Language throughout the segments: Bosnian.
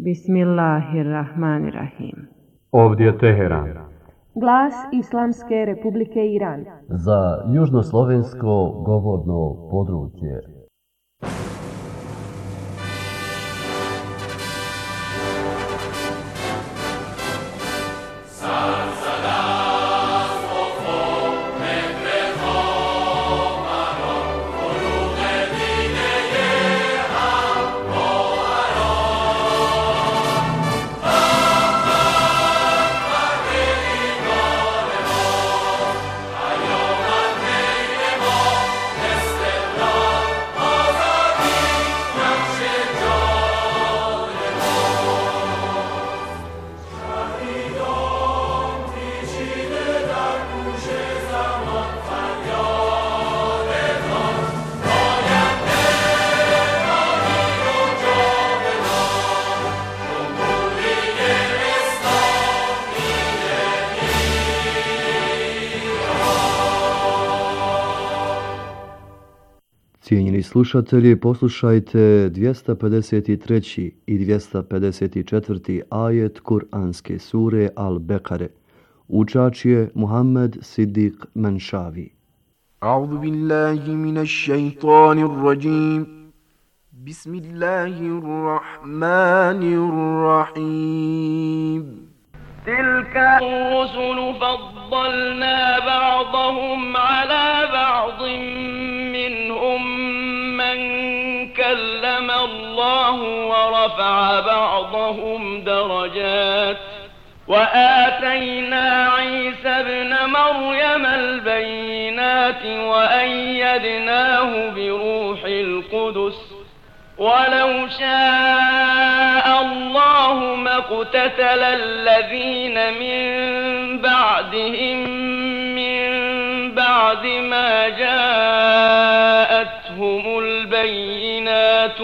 Bismillahirrahmanirrahim. Ovdje je Teheran. Glas Islamske Republike Iran. Za južnoslovensko govorno područje. Cijenjeni slušatelji, poslušajte 253. i 254. ajet Kur'anske sure Al-Bekare. Učač je Muhammed Siddiq Menšavi. A'udhu billahi minash shaitanir rajim. Bismillahirrahmanirrahim. Tilka rusulu faddalna ba'dahum ala ba'din minhum كلم الله ورفع بعضهم درجات وآتينا عيسى ابن مريم البينات وأيدناه بروح القدس ولو شاء الله ما اقتتل الذين من بعدهم من بعد ما جاءتهم البينات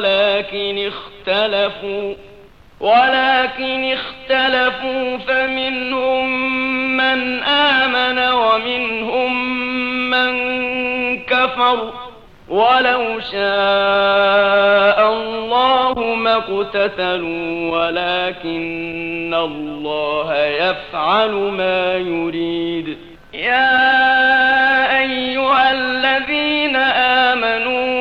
ولكن اختلفوا فمنهم من آمن ومنهم من كفر ولو شاء الله ما اقتتلوا ولكن الله يفعل ما يريد يا أيها الذين آمنوا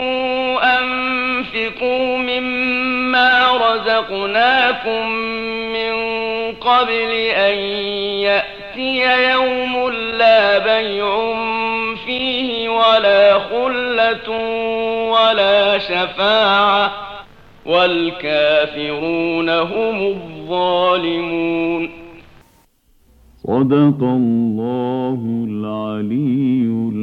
أنفقوا مما رزقناكم من قبل أن يأتي يوم لا بيع فيه ولا خلة ولا شفاعة والكافرون هم الظالمون. صدق الله العلي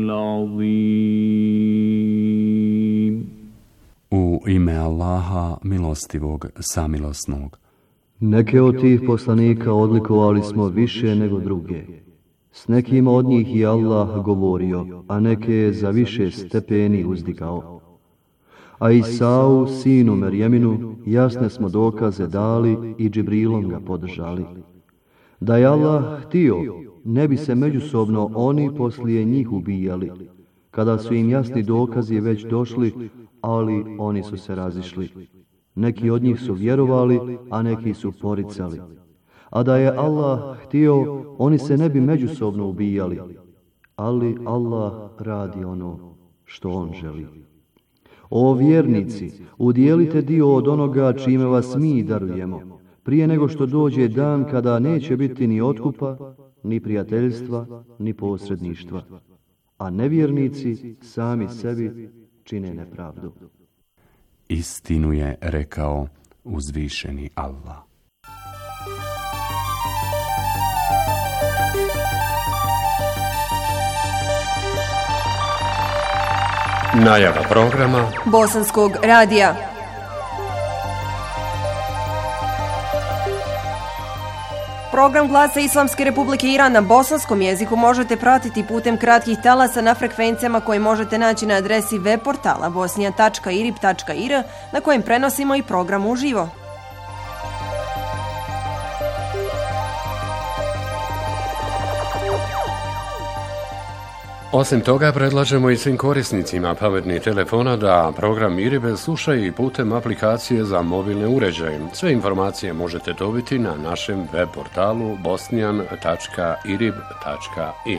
العظيم. U ime Allaha milostivog, samilosnog. Neke od tih poslanika odlikovali smo više nego druge. S nekima od njih je Allah govorio, a neke je za više stepeni uzdigao. A Isau, sinu Merjeminu, jasne smo dokaze dali i Džibrilom ga podržali. Da je Allah htio, ne bi se međusobno oni poslije njih ubijali, kada su im jasni dokazi već došli, ali oni su se razišli. Neki od njih su vjerovali, a neki su poricali. A da je Allah htio, oni se ne bi međusobno ubijali, ali Allah radi ono što on želi. O vjernici, udjelite dio od onoga čime vas mi darujemo, prije nego što dođe dan kada neće biti ni otkupa, ni prijateljstva, ni posredništva. A nevjernici sami sebi čine nepravdu. Istinu je rekao uzvišeni Allah. Najava programa Bosanskog radija. Program Glasa Islamske Republike Iran na bosanskom jeziku možete pratiti putem kratkih talasa na frekvencijama koje možete naći na adresi web portala bosnija.irib.ir na kojem prenosimo i program uživo. Osim toga, predlažemo i svim korisnicima pametnih telefona da program IRIB slušaju i putem aplikacije za mobilne uređaje. Sve informacije možete dobiti na našem web portalu bosnian.irib.ir.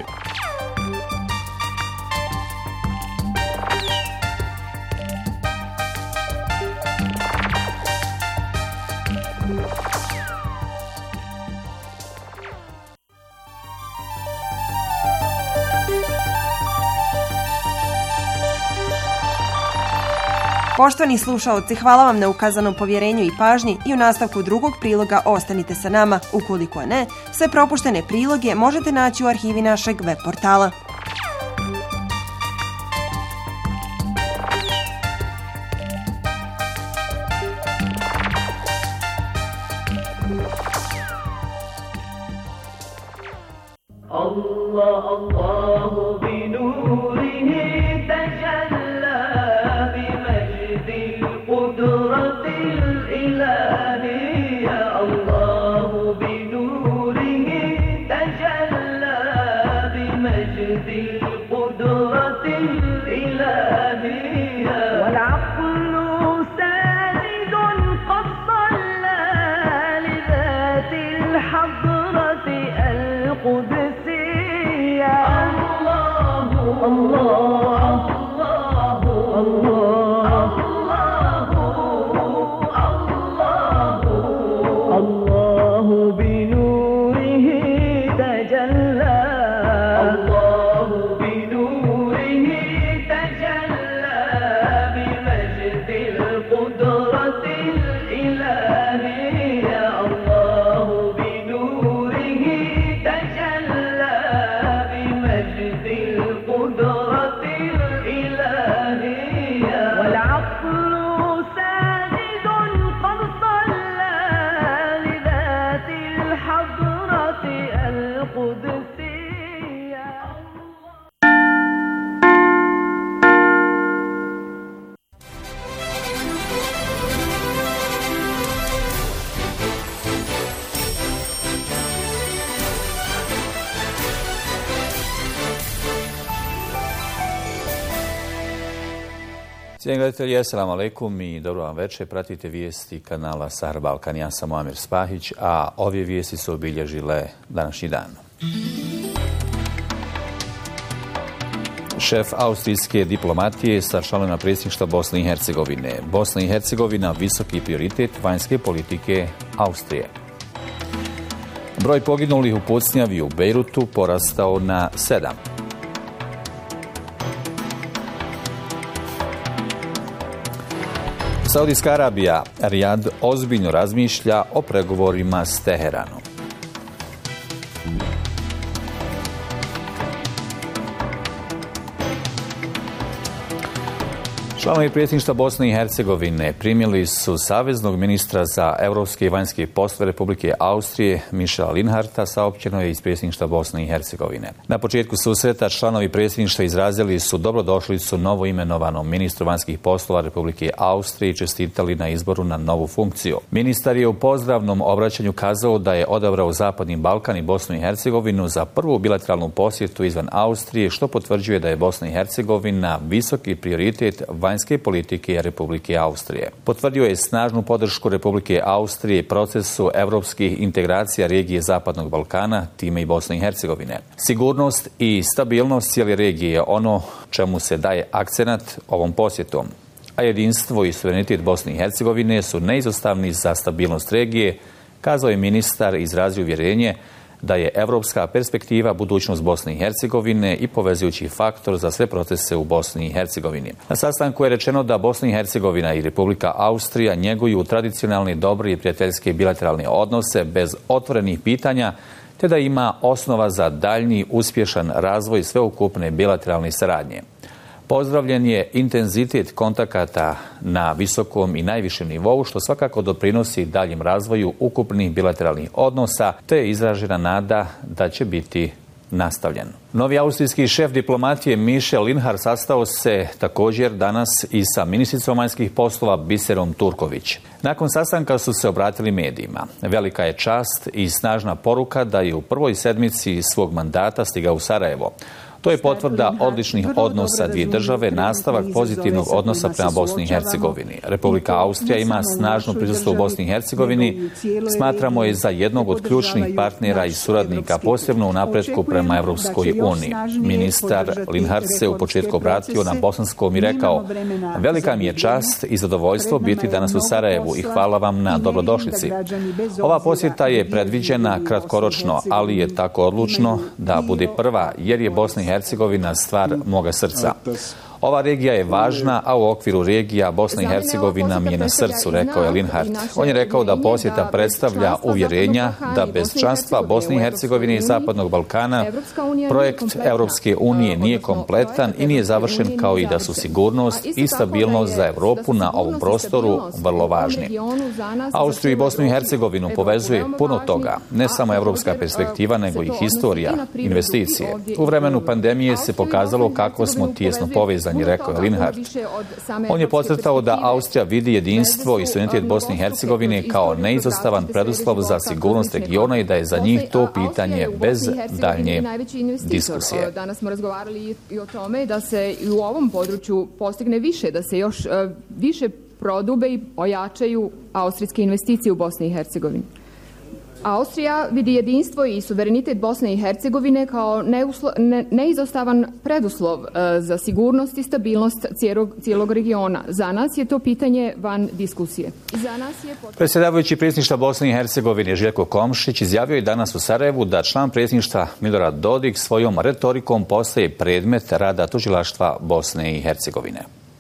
Poštovani slušaoci, hvala vam na ukazanom povjerenju i pažnji i u nastavku drugog priloga ostanite sa nama. Ukoliko ne, sve propuštene priloge možete naći u arhivi našeg web portala. Cijenjeni gledatelji, assalamu alaikum i dobro vam večer. Pratite vijesti kanala Sahar Balkan. Ja sam Amir Spahić, a ove vijesti su obilježile današnji dan. Šef austrijske diplomatije sa članovima predsjedništva Bosne i Hercegovine. Bosna i Hercegovina visoki prioritet vanjske politike Austrije. Broj poginulih u pucnjavi u Bejrutu porastao na 7. Saudijska Arabija, Rijad ozbiljno razmišlja o pregovorima s Teheranom. Članovi predsjedništva Bosne i Hercegovine primili su saveznog ministra za europske i vanjske poslove Republike Austrije Michela Linharta, saopćeno je iz predsjedništva Bosne i Hercegovine. Na početku susreta članovi predsjedništva izrazili su dobrodošlicu novo imenovanom ministru vanjskih poslova Republike Austrije i čestitali na izboru na novu funkciju. Ministar je u pozdravnom obraćanju kazao da je odabrao Zapadni Balkan i Bosnu i Hercegovinu za prvu bilateralnu posjetu izvan Austrije, što potvrđuje da je Bosna i Hercegovina visoki prioritet vanjske politike Republike Austrije. Potvrdio je snažnu podršku Republike Austrije procesu europskih integracija regije Zapadnog Balkana, time i Bosne i Hercegovine. Sigurnost i stabilnost cijele regije je ono čemu se daje akcenat ovom posjetom, a jedinstvo i suverenitet Bosne i Hercegovine su neizostavni za stabilnost regije, kazao je ministar i izrazio uvjerenje da je europska perspektiva budućnost Bosne i Hercegovine i povezujući faktor za sve procese u Bosni i Hercegovini. Na sastanku je rečeno da Bosna i Hercegovina i Republika Austrija njeguju tradicionalne dobre i prijateljske bilateralne odnose bez otvorenih pitanja, te da ima osnova za daljnji uspješan razvoj sveukupne bilateralne saradnje. Pozdravljen je intenzitet kontakata na visokom i najvišem nivou, što svakako doprinosi daljem razvoju ukupnih bilateralnih odnosa, te je izražena nada da će biti nastavljen. Novi austrijski šef diplomatije Michel Linhart sastao se također danas i sa ministricom vanjskih poslova Biserom Turković. Nakon sastanka su se obratili medijima. Velika je čast i snažna poruka da je u prvoj sedmici svog mandata stigao u Sarajevo. To je potvrda odličnih odnosa dvije države, nastavak pozitivnog odnosa prema Bosni i Hercegovini. Republika Austrija ima snažno prisustvo u Bosni i Hercegovini. Smatramo je za jednog od ključnih partnera i suradnika, posebno u napretku prema Europskoj uniji. Ministar Linhart se u početku obratio na bosanskom i rekao: velika mi je čast i zadovoljstvo biti danas u Sarajevu i hvala vam na dobrodošlici. Ova posjeta je predviđena kratkoročno, ali je tako odlučno da bude prva, jer je Bosna i Hercegovina stvar moga srca. Ova regija je važna, a u okviru regija Bosna i Hercegovina mi je na srcu, rekao je Linhart. On je rekao da posjeta predstavlja uvjerenja da bez članstva Bosne i Hercegovine i Zapadnog Balkana projekt Europske unije nije kompletan i nije završen, kao i da su sigurnost i stabilnost za Europu na ovom prostoru vrlo važni. Austriju i Bosnu i Hercegovinu povezuje puno toga, ne samo europska perspektiva, nego i historija, investicije. U vremenu pandemije se pokazalo kako smo tijesno povezani, rekao je Linhart. On je podcrtao da Austrija vidi jedinstvo i suverenitet Bosne i Hercegovine kao neizostavan preduslov za sigurnost regiona i da je za njih to pitanje bez daljnje diskusije. Danas smo razgovarali i o tome da se i u ovom području postigne više, da se još više prodube i ojačaju austrijske investicije u Bosni i Hercegovini. Austrija vidi jedinstvo i suverenitet Bosne i Hercegovine kao neizostavan preduslov za sigurnost i stabilnost cijelog regiona. Za nas je to pitanje van diskusije. Predsjedavajući predsjedništva Bosne i Hercegovine Željko Komšić izjavio je danas u Sarajevu da član predsjedništva Milorad Dodik svojom retorikom postaje predmet rada tužilaštva Bosne i Hercegovine.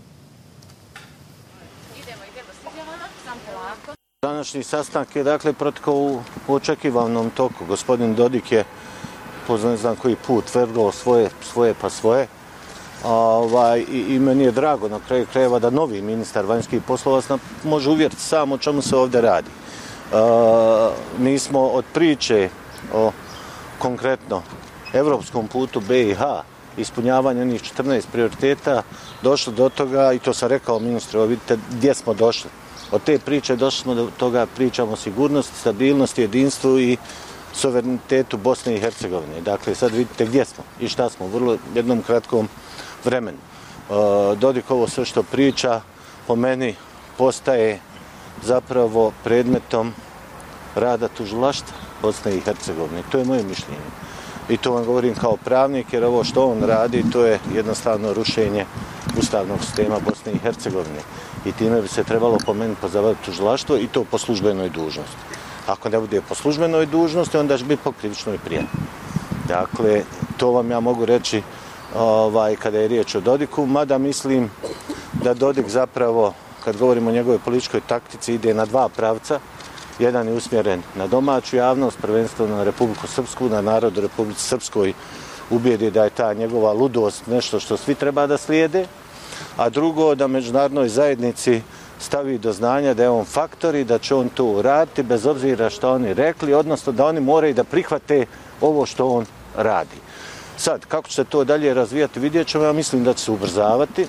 Današnji sastanak je dakle protekao u očekivanom toku. Gospodin Dodik je po ne znam koji put tvrdilo svoje. I meni je drago na kraju krajeva da novi ministar vanjskih poslova može uvjeriti sam o čemu se ovdje radi. Mi smo od priče o konkretno evropskom putu BiH, ispunjavanje onih 14 prioriteta, došli do toga, i to sam rekao ministru, vidite gdje smo došli. Od te priče došli smo do toga, pričamo o sigurnosti, stabilnosti, jedinstvu i suverenitetu Bosne i Hercegovine. Dakle, sad vidite gdje smo i šta smo u vrlo jednom kratkom vremenu. Dodik ovo sve što priča po meni postaje zapravo predmetom rada tužilaštva Bosne i Hercegovine. To je moje mišljenje. I to vam govorim kao pravnik, jer ovo što on radi, to je jednostavno rušenje ustavnog sistema Bosne i Hercegovine. I time bi se trebalo po meni pozabaviti tužilaštvo i to po službenoj dužnosti. Ako ne bude po službenoj dužnosti, onda će biti po krivičnoj prijavi. Dakle, to vam ja mogu reći kada je riječ o Dodiku, mada mislim da Dodik zapravo, kad govorimo o njegovoj političkoj taktici, ide na dva pravca. Jedan je usmjeren na domaću javnost, prvenstveno na Republiku Srpsku, na narod u Republici Srpskoj ubijedi da je ta njegova ludost nešto što svi treba da slijede, a drugo da međunarodnoj zajednici stavi do znanja da je on faktor i da će on to uraditi bez obzira što oni rekli, odnosno da oni moraju da prihvate ovo što on radi. Sad, kako će se to dalje razvijati, vidjet ćemo. Ja mislim da će se ubrzavati.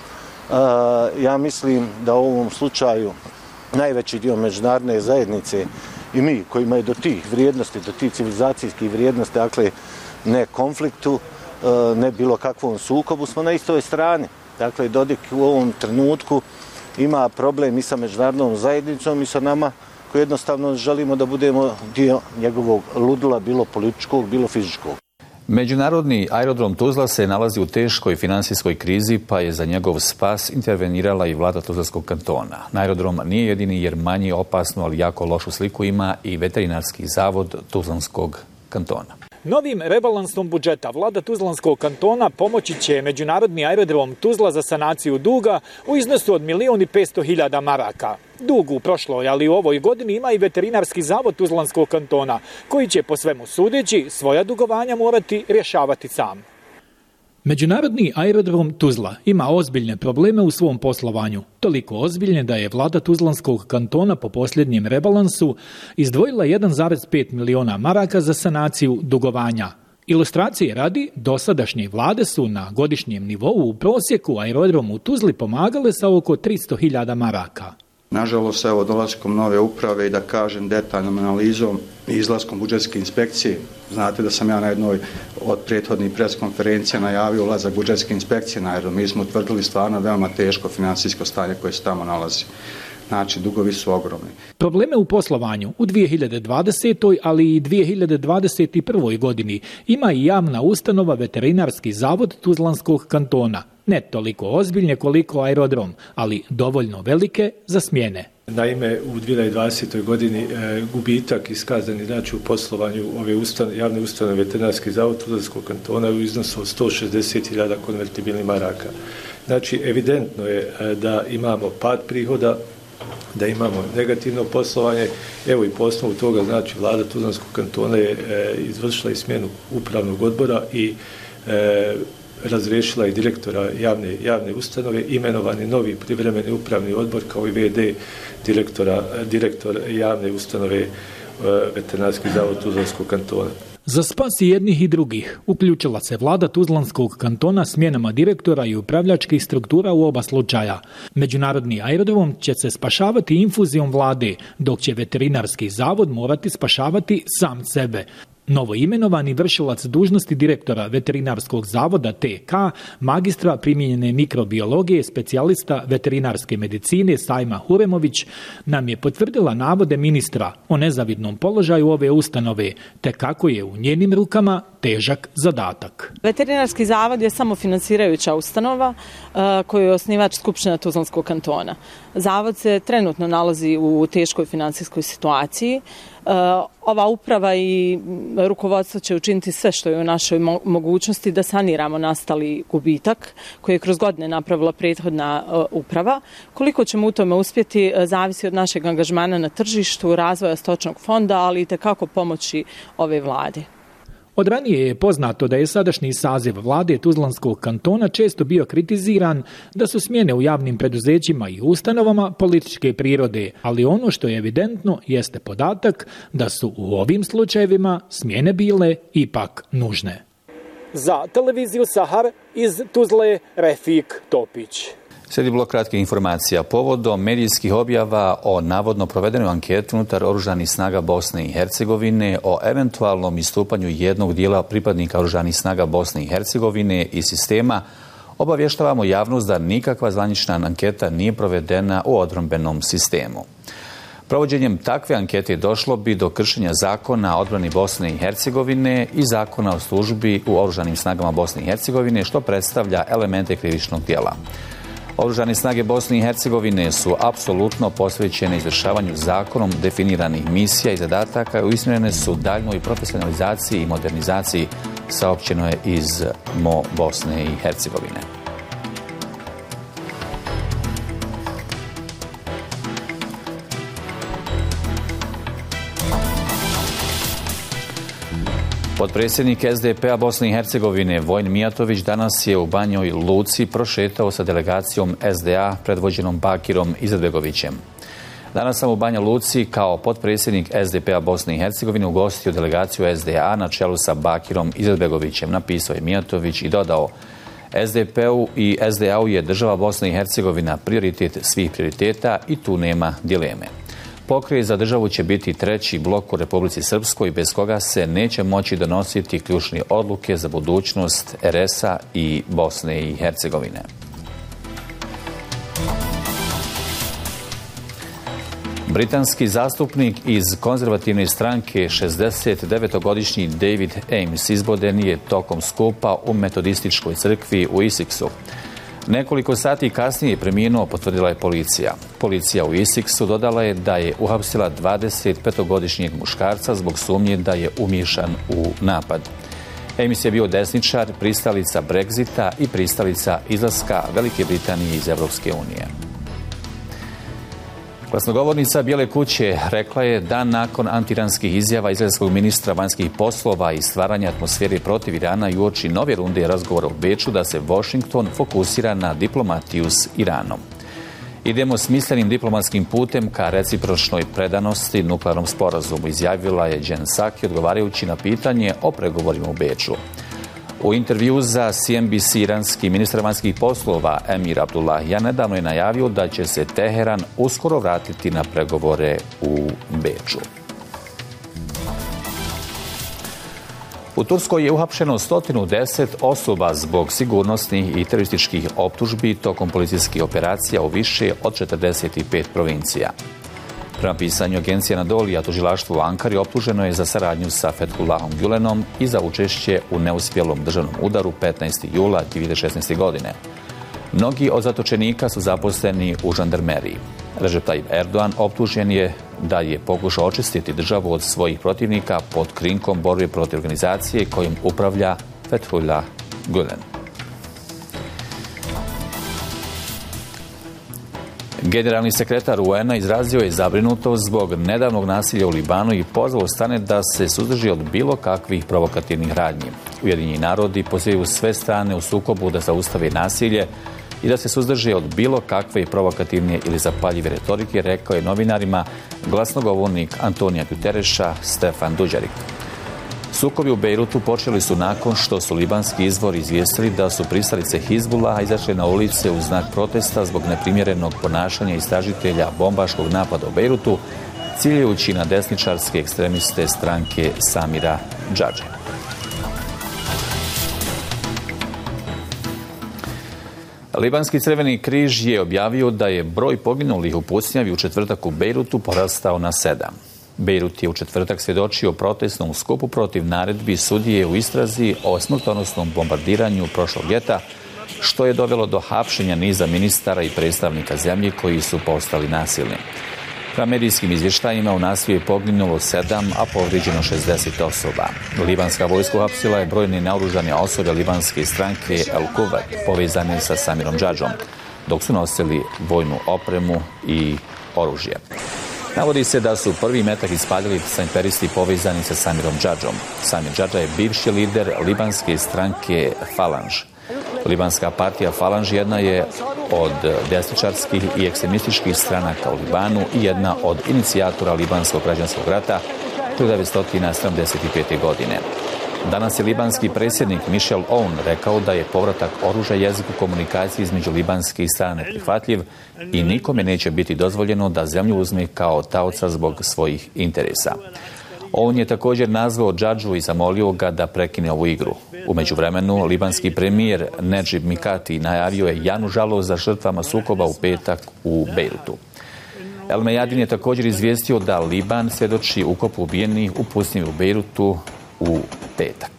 Ja mislim da u ovom slučaju najveći dio međunarodne zajednice i mi koji imaju do tih vrijednosti, do tih civilizacijskih vrijednosti, dakle ne konfliktu, ne bilo kakvom sukobu, smo na istoj strani. Dakle, Dodik u ovom trenutku ima problem i sa međunarodnom zajednicom i sa nama koji jednostavno želimo da budemo dio njegovog ludila, bilo političkog, bilo fizičkog. Međunarodni aerodrom Tuzla se nalazi u teškoj financijskoj krizi, pa je za njegov spas intervenirala i vlada Tuzlanskog kantona. Aerodrom nije jedini jer manje opasnu, ali jako lošu sliku ima i veterinarski zavod Tuzlanskog kantona. Novim rebalansom budžeta vlada Tuzlanskog kantona pomoći će Međunarodni aerodrom Tuzla za sanaciju duga u iznosu od 1.500.000 maraka. Dug u prošloj, ali u ovoj godini ima i veterinarski zavod Tuzlanskog kantona, koji će po svemu sudeći svoja dugovanja morati rješavati sam. Međunarodni aerodrom Tuzla ima ozbiljne probleme u svom poslovanju. Toliko ozbiljne da je vlada Tuzlanskog kantona po posljednjem rebalansu izdvojila 1,5 miliona maraka za sanaciju dugovanja. Ilustracije radi, dosadašnje vlade su na godišnjem nivou u prosjeku aerodromu u Tuzli pomagale sa oko 300.000 maraka. Nažalost, evo dolaskom nove uprave i da kažem detaljnom analizom i izlaskom budžetske inspekcije, znate da sam ja na jednoj od prethodnih preskonferencija najavio ulazak budžetske inspekcije na aerodrom. Mi smo utvrdili stvarno veoma teško financijsko stanje koje se tamo nalazi. Znači, dugovi su ogromni. Probleme u poslovanju u 2020. ali i 2021. godini ima i javna ustanova Veterinarski zavod Tuzlanskog kantona. Ne toliko ozbiljne koliko aerodrom, ali dovoljno velike za smjene. Naime, u 2020. godini gubitak iskazani znači u poslovanju ove javne ustanove Veterinarski zavod Tuzlanskog kantona u iznosu od 160.000 konvertibilnih maraka. Znači, evidentno je da imamo pad prihoda, da imamo negativno poslovanje. Evo i po osnovu toga, znači, vlada Tuzlanskog kantona je izvršila i smjenu upravnog odbora i razriješila i direktora javne ustanove, imenovani novi privremeni upravni odbor kao i VD direktor javne ustanove Veterinarski zavod Tuzlanskog kantona. Za spas jednih i drugih uključila se vlada Tuzlanskog kantona smjenama direktora i upravljačkih struktura u oba slučaja. Međunarodni aerodrom će se spašavati infuzijom vlade, dok će Veterinarski zavod morati spašavati sam sebe. Novo imenovani vršilac dužnosti direktora Veterinarskog zavoda TK, magistra primijenjene mikrobiologije, specijalista veterinarske medicine Sajma Huremović, nam je potvrdila navode ministra o nezavidnom položaju ove ustanove, te kako je u njenim rukama težak zadatak. Veterinarski zavod je samofinansirajuća ustanova koju je osnivač Skupština Tuzlanskog kantona. Zavod se trenutno nalazi u teškoj financijskoj situaciji. Ova uprava i rukovodstvo će učiniti sve što je u našoj mogućnosti da saniramo nastali gubitak koji je kroz godine napravila prethodna uprava. Koliko ćemo u tome uspjeti zavisi od našeg angažmana na tržištu, razvoja stočnog fonda, ali i tekako pomoći ove vlade. Od ranije je poznato da je sadašnji saziv vlade Tuzlanskog kantona često bio kritiziran da su smjene u javnim preduzećima i ustanovama političke prirode, ali ono što je evidentno jeste podatak da su u ovim slučajevima smjene bile ipak nužne. Za televiziju Sahar iz Tuzle, Refik Topić. Slijedi blok kratkih informacija povodom medijskih objava o navodno provedenoj anketi unutar Oružanih snaga Bosne i Hercegovine o eventualnom istupanju jednog dijela pripadnika Oružanih snaga Bosne i Hercegovine iz sistema. Obavještavamo javnost da nikakva zvanična anketa nije provedena u odbrambenom sistemu. Provođenjem takve ankete došlo bi do kršenja zakona o odbrani Bosne i Hercegovine i zakona o službi u Oružanim snagama Bosne i Hercegovine, što predstavlja elemente krivičnog djela. Oružane snage Bosne i Hercegovine su apsolutno posvećene izvršavanju zakonom definiranih misija i zadataka i usmjerene su daljnjoj profesionalizaciji i modernizaciji, saopćeno je iz MO Bosne i Hercegovine. Potpredsjednik SDP-a Bosne i Hercegovine Vojin Mijatović danas je u Banjoj Luci prošetao sa delegacijom SDA predvođenom Bakirom Izetbegovićem. Danas sam u Banja Luci kao potpredsjednik SDP-a Bosne i Hercegovine ugostio delegaciju SDA na čelu sa Bakirom Izetbegovićem, napisao je Mijatović i dodao: SDP-u i SDA-u je država Bosna i Hercegovina prioritet svih prioriteta i tu nema dileme. Pokret za državu će biti treći blok u Republici Srpskoj, bez koga se neće moći donositi ključne odluke za budućnost RS-a i Bosne i Hercegovine. Britanski zastupnik iz konzervativne stranke, 69-godišnji David Ames, izboden je tokom skupa u metodističkoj crkvi u Essexu. Nekoliko sati kasnije preminuo, potvrdila je policija. Policija u Essexu dodala je da je uhapsila 25-godišnjeg muškarca zbog sumnje da je umiješan u napad. Ames je bio desničar, pristalica Brexita i pristalica izlaska Velike Britanije iz Europske unije. Glasnogovornica Bijele kuće rekla je da nakon antiranskih izjava izraelskog ministra vanjskih poslova i stvaranja atmosfere protiv Irana i uoči nove runde razgovora u Beču da se Washington fokusira na diplomatiju s Iranom. Idemo smislenim diplomatskim putem ka recipročnoj predanosti nuklearnom sporazumu, izjavila je Jen Psaki odgovarajući na pitanje o pregovorima u Beču. U intervju za CNBC iranski ministar vanjskih poslova Emir Abdullahian nedavno je najavio da će se Teheran uskoro vratiti na pregovore u Beču. U Turskoj je uhapšeno 110 osoba zbog sigurnosnih i terorističkih optužbi tokom policijskih operacija u više od 45 provincija. Prema pisanju agencije Anadolija, tužilaštvo u Ankari optuženo je za saradnju sa Fethullahom Gülenom i za učešće u neuspjelom državnom udaru 15. jula 2016. godine. Mnogi od zatočenika su zaposleni u žandarmeriji. Recep Tayyip Erdogan optužen je da je pokušao očistiti državu od svojih protivnika pod krinkom borbe protiv organizacije kojom upravlja Fethullah Gülen. Generalni sekretar UN-a izrazio je zabrinutost zbog nedavnog nasilja u Libanu i pozvao strane da se suzdrži od bilo kakvih provokativnih radnji. Ujedinjeni narodi pozivaju sve strane u sukobu da zaustave nasilje i da se suzdrže od bilo kakve provokativne ili zapaljive retorike, rekao je novinarima glasnogovornik Antonija Gutereša Stefan Duđarik. Sukobi u Bejrutu počeli su nakon što su libanski izvori izvijestili da su pristalice Hizbulaha izašle na ulice u znak protesta zbog neprimjerenog ponašanja istražitelja bombaškog napada u Bejrutu, ciljajući na desničarske ekstremiste stranke Samira Džadže. Libanski Crveni križ je objavio da je broj poginulih u pucnjavi u četvrtak u Bejrutu porastao na 7. Bejrut je u četvrtak svjedočio protestnom skupu protiv naredbi sudije u istrazi o smrtonosnom bombardiranju prošlog ljeta, što je dovelo do hapšenja niza ministara i predstavnika zemlje koji su postali nasilni. Prema medijskim izvještajima u nasilju je poginulo 7, a povrijeđeno 60 osoba. Libanska vojska uhapsila je brojne naoružane osobe libanske stranke El Kuwait povezane sa Samirom Džadžom, dok su nosili vojnu opremu i oružje. Navodi se da su prvi metak ispaljali snajperisti povezani sa Samirom Džadžom. Samir Džadža je bivši lider libanske stranke Falanž. Libanska partija Falanž jedna je od desničarskih i ekstremističkih stranaka u Libanu i jedna od inicijatora libanskog građanskog rata 1975. godine. Danas je libanski predsjednik Michel Aoun rekao da je povratak oružja jeziku komunikacije između libanskih strana neprihvatljiv i nikome neće biti dozvoljeno da zemlju uzme kao taoca zbog svojih interesa. On je također nazvao Džadžu i zamolio ga da prekine ovu igru. U međuvremenu, libanski premijer Nedžib Mikati najavio je javnu žalost za žrtvama sukoba u petak u Bejrutu. El Mejadin je također izvijestio da Liban svjedoči ukopu ubijenih u pucnjavi u Bejrutu u petak.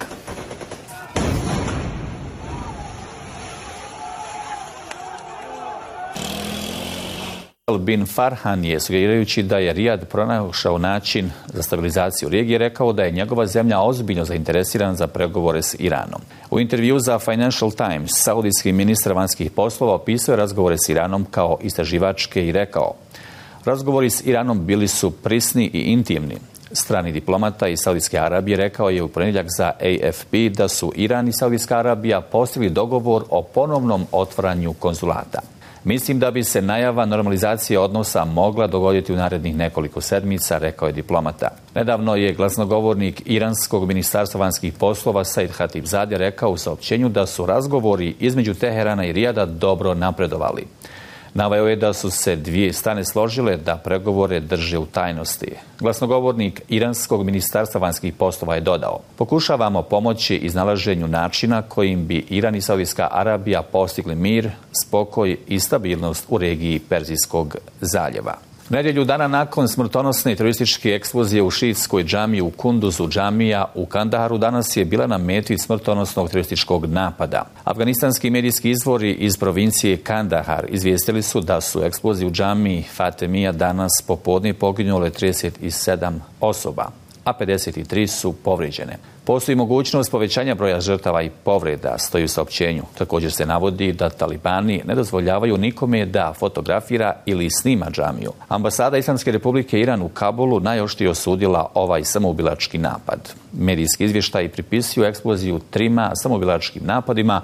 Bin Farhan je, sugerirajući da je Rijad pronašao način za stabilizaciju regije, rekao da je njegova zemlja ozbiljno zainteresirana za pregovore s Iranom. U intervju za Financial Times, saudijski ministar vanjskih poslova opisao razgovore s Iranom kao istraživačke i rekao: razgovori s Iranom bili su prisni i intimni. Strani diplomata iz Saudijske Arabije rekao je u ponedjeljak za AFP da su Iran i Saudijska Arabija postigli dogovor o ponovnom otvaranju konzulata. Mislim da bi se najava normalizacije odnosa mogla dogoditi u narednih nekoliko sedmica, rekao je diplomata. Nedavno je glasnogovornik iranskog ministarstva vanjskih poslova Said Khatibzadeh rekao u saopćenju da su razgovori između Teherana i Rijada dobro napredovali. Naveo je da su se dvije strane složile da pregovore drže u tajnosti. Glasnogovornik iranskog ministarstva vanjskih poslova je dodao: pokušavamo pomoći iznalaženju načina kojim bi Iran i Saudijska Arabija postigli mir, spokoj i stabilnost u regiji Perzijskog zaljeva. Nedjelju dana nakon smrtonosne terorističke eksplozije u šiitskoj džamiji u Kunduzu, džamija u Kandaharu danas je bila na meti smrtonosnog terorističkog napada. Afganistanski medijski izvori iz provincije Kandahar izvijestili su da su eksplozije u džamiji Fatemija danas popodne poginule 37 osoba, a 53 su povrijeđene. Postoji mogućnost povećanja broja žrtava i povreda, stoji u saopćenju. Također se navodi da talibani ne dozvoljavaju nikome da fotografira ili snima džamiju. Ambasada Islamske Republike Iran u Kabulu najoštrije osudila ovaj samoubilački napad. Medijski izvještaji pripisuju eksploziju 3 samoubilačkim napadima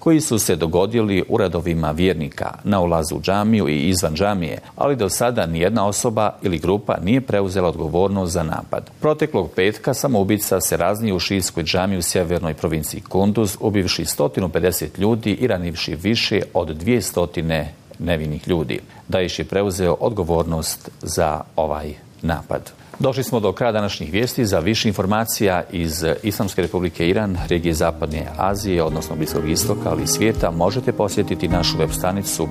koji su se dogodili u redovima vjernika na ulazu u džamiju i izvan džamije, ali do sada nijedna osoba ili grupa nije preuzela odgovornost za napad. Proteklog petka samoubica se raznio u šijskoj džamiji u sjevernoj provinciji Kunduz, ubivši 150 ljudi i ranivši više od 200 nevinih ljudi. Daesh je preuzeo odgovornost za ovaj napad. Došli smo do kraja današnjih vijesti. Za više informacija iz Islamske republike Iran, regije Zapadne Azije, odnosno Bliskog istoka, ali i svijeta, možete posjetiti našu web stranicu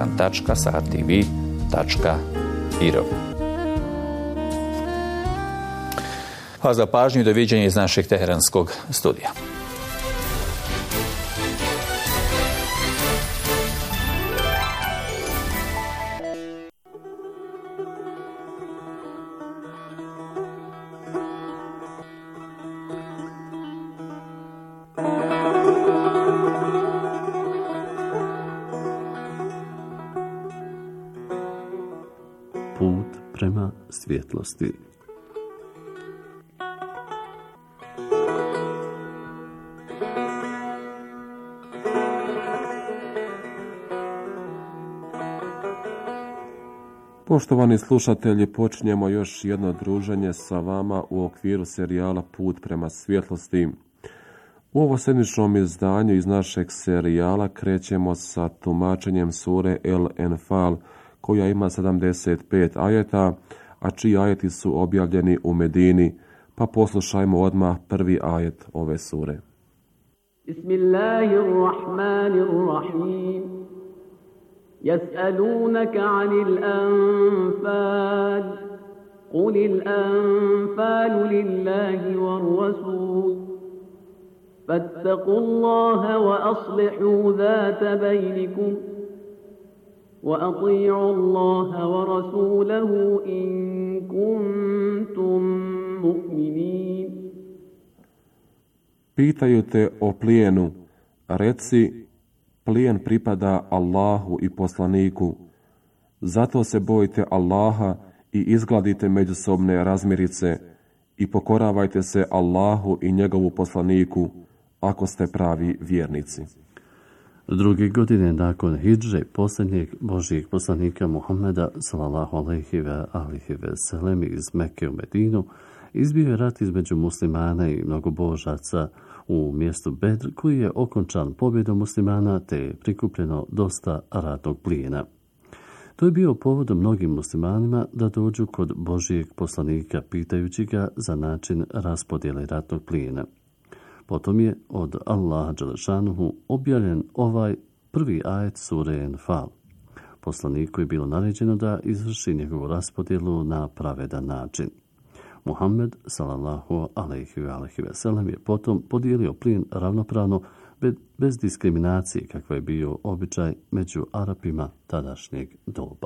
balkan.sahatv.ir. Hvala za pažnju i doviđenje iz našeg teheranskog studija. Put prema svjetlosti. Poštovani slušatelji, počinjemo još jedno druženje sa vama u okviru serijala Put prema svjetlosti. U ovosedmičnom izdanju iz našeg serijala krećemo sa tumačenjem sure El Enfal, koja ima 75 ajeta, a čiji ajeti su objavljeni u Medini, pa poslušajmo odmah prvi ajet ove sure. Bismillahirrahmanirrahim. يسألونك عن الأنفال قل الأنفال لله والرسول فاتقوا الله وأصلحوا ذات بينكم وأطيعوا الله ورسوله إن كنتم مؤمنين. Pitaju te o plijenu, reci: plijen pripada Allahu i poslaniku. Zato se bojite Allaha i izgladite međusobne razmirice i pokoravajte se Allahu i njegovu poslaniku, ako ste pravi vjernici. Druge godine nakon hidže posljednjeg Božijeg poslanika Muhammeda sallallahu alejhi ve sellem iz Mekke u Medinu, izbio je rat između muslimana i mnogobožaca u mjestu Bedr, koji je okončan pobjedom muslimana te je prikupljeno dosta ratnog plijena. To je bio povod mnogim muslimanima da dođu kod Božijeg poslanika pitajući ga za način raspodjele ratnog plijena. Potom je od Allaha dželešanuhu objavljen ovaj prvi ajet sure Enfal. Poslaniku je bilo naređeno da izvrši njegovu raspodjelu na pravedan način. Muhammed sallallahu alejhi ve sellem je potom podijelio plijen ravnopravno, bez diskriminacije, kakva je bio običaj među Arapima tadašnjeg doba.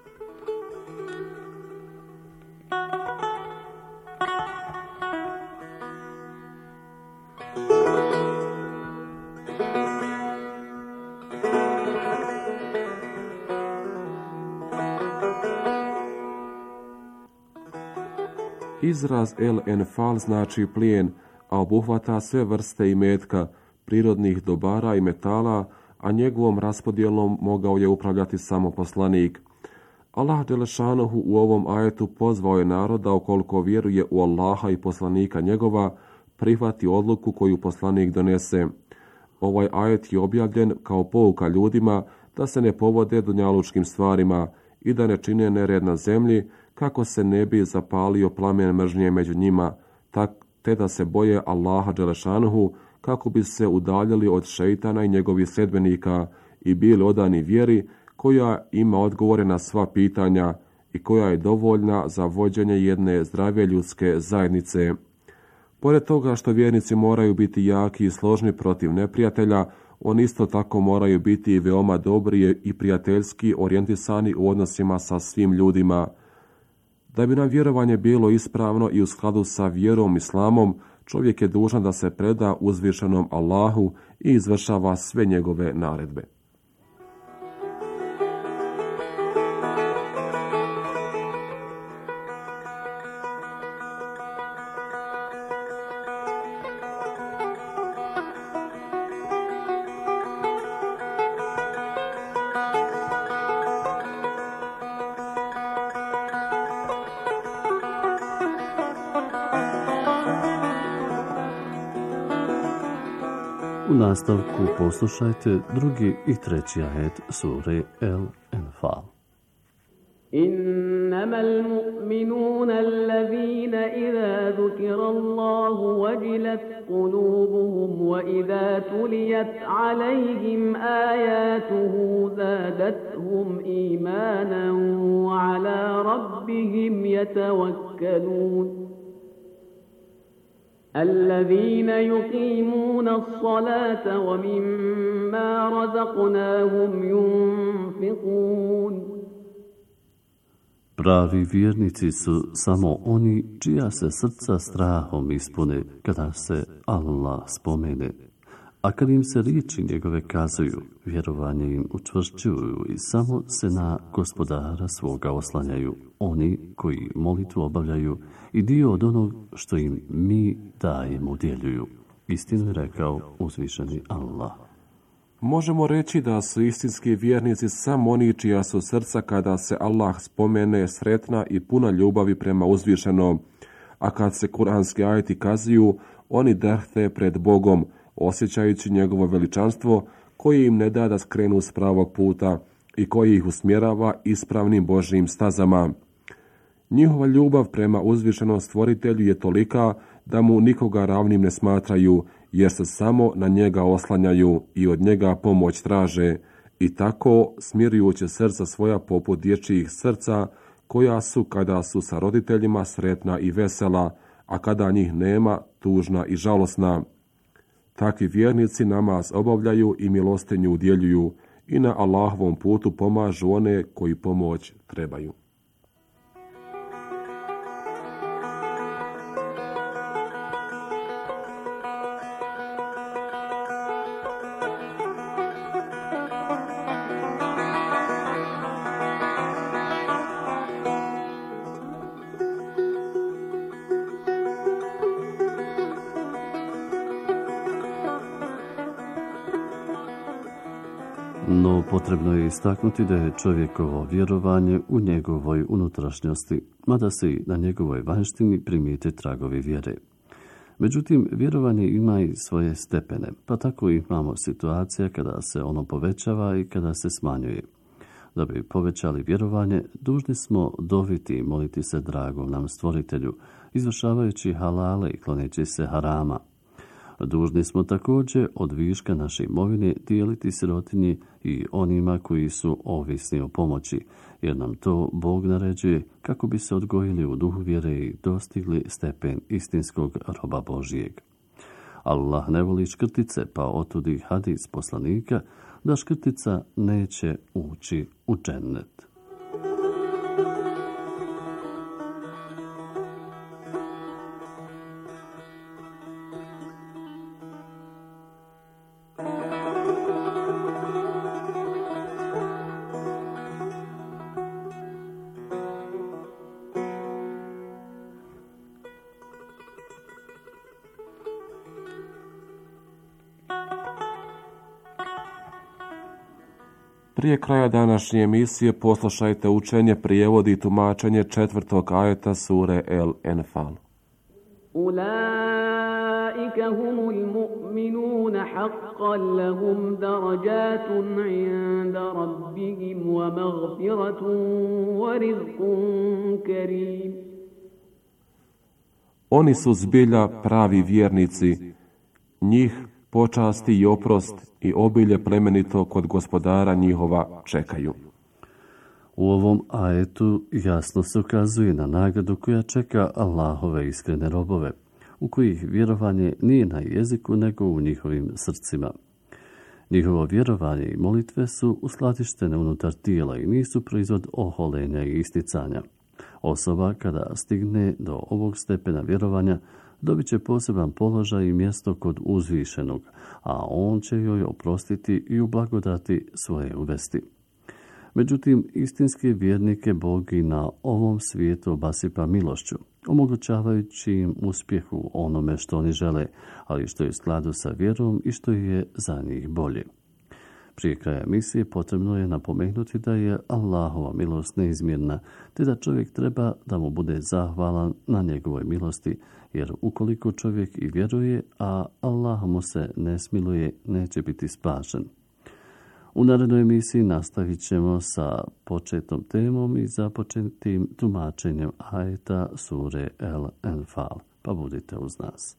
Izraz El Enfal znači plijen, a obuhvata sve vrste imetka, prirodnih dobara i metala, a njegovom raspodjelom mogao je upravljati samo poslanik. Allah dželešanuhu u ovom ajetu pozvao je narod da ukoliko vjeruje u Allaha i poslanika njegova, prihvati odluku koju poslanik donese. Ovaj ajet je objavljen kao pouka ljudima da se ne povode dunjalučkim stvarima i da ne čine nered na zemlji, kako se ne bi zapalio plamen mržnje među njima, te da se boje Allaha dželešanuhu, kako bi se udaljili od šeitana i njegovih sljedbenika i bili odani vjeri, koja ima odgovore na sva pitanja i koja je dovoljna za vođenje jedne zdrave ljudske zajednice. Pored toga što vjernici moraju biti jaki i složni protiv neprijatelja, oni isto tako moraju biti i veoma dobri i prijateljski orijentisani u odnosima sa svim ljudima. Da bi nam vjerovanje bilo ispravno i u skladu sa vjerom islamom, čovjek je dužan da se preda uzvišenom Allahu i izvršava sve njegove naredbe. U nastavku poslušajte drugi i treći ajet sure El-Enfal. إنما المؤمنون الذين إذا ذكر الله وجلت قلوبهم وإذا تليت عليهم آياته زادتهم إيمانا وعلى ربهم يتوكلون الذين يقيمون الصلاة ومما رزقناهم ينفقون. Pravi vjernici su samo oni čija se srca strahom ispune kada se Allah spomene, a kad im se riječi njegove kazuju, vjerovanje im učvršćuju i samo se na gospodara svoga oslanjaju, oni koji molitvu obavljaju i dio od onog što im mi dajemo udjeljuju. Istinu je rekao uzvišeni Allah. Možemo reći da su istinski vjernici samo oni čija su srca kada se Allah spomene sretna i puna ljubavi prema uzvišenom, a kad se kuranski ajeti kazuju, oni drhte pred Bogom, osjećajući njegovo veličanstvo koji im ne da da skrenu s pravog puta i koji ih usmjerava ispravnim Božjim stazama. Njihova ljubav prema uzvišenom stvoritelju je tolika da mu nikoga ravnim ne smatraju, jer se samo na njega oslanjaju i od njega pomoć traže, i tako smirujući srca svoja poput dječjih srca, koja su kada su sa roditeljima sretna i vesela, a kada njih nema tužna i žalosna. Takvi vjernici namaz obavljaju i milostinju udjeljuju i na Allahovom putu pomažu one koji pomoć trebaju. No potrebno je istaknuti da je čovjekovo vjerovanje u njegovoj unutrašnjosti, mada se i na njegovoj vanjštini primijete tragovi vjere. Međutim, vjerovanje ima i svoje stepene, pa tako imamo situacija kada se ono povećava i kada se smanjuje. Da bi povećali vjerovanje, dužni smo doviti i moliti se dragom nam stvoritelju, izvršavajući halale i kloneći se harama. Dužni smo također od viška naše imovine dijeliti sirotinji i onima koji su ovisni o pomoći, jer nam to Bog naređuje kako bi se odgojili u duhu vjere i dostigli stepen istinskog roba Božijeg. Allah ne voli škrtice, pa otudi hadis poslanika da škrtica neće ući u džennet. Prije kraja današnje emisije poslušajte učenje, prijevod i tumačenje 4. ajeta sure El-Enfal. Ulaika humul mu'minuna haqqan lahum darajatun 'inda rabbihim wa maghfiratun wa rizqun karim. Oni su zbilja pravi vjernici, njih počasti i oprost i obilje plemenito kod gospodara njihova čekaju. U ovom ajetu jasno se ukazuje na nagradu koja čeka Allahove iskrene robove, u kojih vjerovanje nije na jeziku nego u njihovim srcima. Njihovo vjerovanje i molitve su uskladištene unutar tijela i nisu proizvod oholenja i isticanja. Osoba kada stigne do ovog stepena vjerovanja dobit će poseban položaj i mjesto kod uzvišenog, a on će joj oprostiti i u blagodati svoje uvesti. Međutim, istinske vjernike Bog i na ovom svijetu obasipa milošću, omogućavajući im uspjeh u onome što oni žele, ali što je u skladu sa vjerom i što je za njih bolje. Prije kraja emisije potrebno je napomenuti da je Allahova milost neizmjerna, te da čovjek treba da mu bude zahvalan na njegovoj milosti, jer ukoliko čovjek i vjeruje, a Allah mu se ne smiluje, neće biti spašen. U narednoj emisiji nastavit ćemo sa početnom temom i započetim tumačenjem ajeta sure El Enfal. Pa budite uz nas.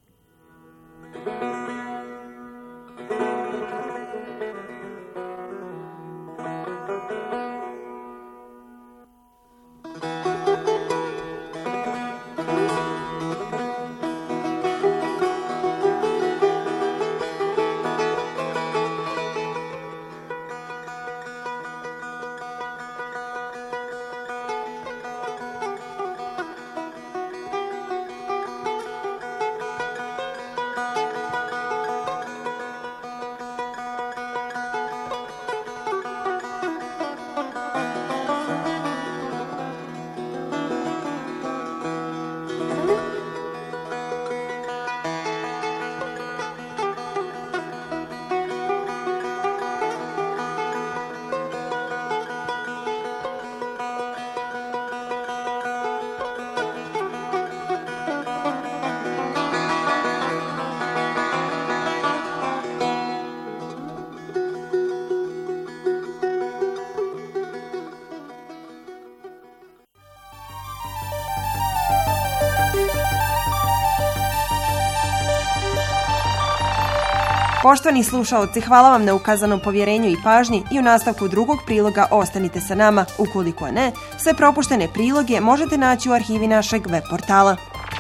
Poštovani slušaoci, hvala vam na ukazanom povjerenju i pažnji i u nastavku drugog priloga ostanite sa nama. Ukoliko ne, sve propuštene priloge možete naći u arhivi našeg web portala.